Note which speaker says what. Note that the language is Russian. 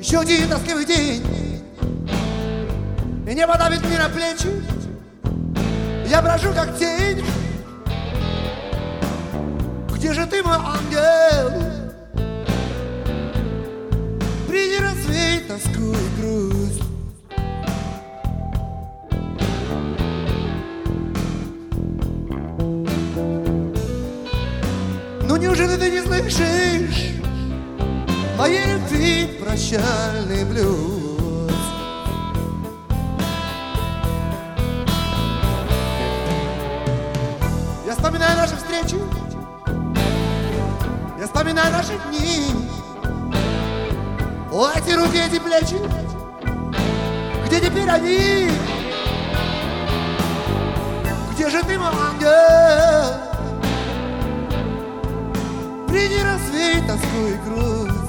Speaker 1: Еще один тоскливый день, и небо давит мне на плечи. Я брожу как тень. Где же ты, мой ангел? Приди рассвет, тоску и грусть. Ну неужели ты не слышишь моей любви прощальный блюз? Я вспоминаю наши встречи, я вспоминаю наши дни. О, эти руки, эти плечи, где теперь они? Где же ты, мой ангел? Приди рассвет, тоску и грусть.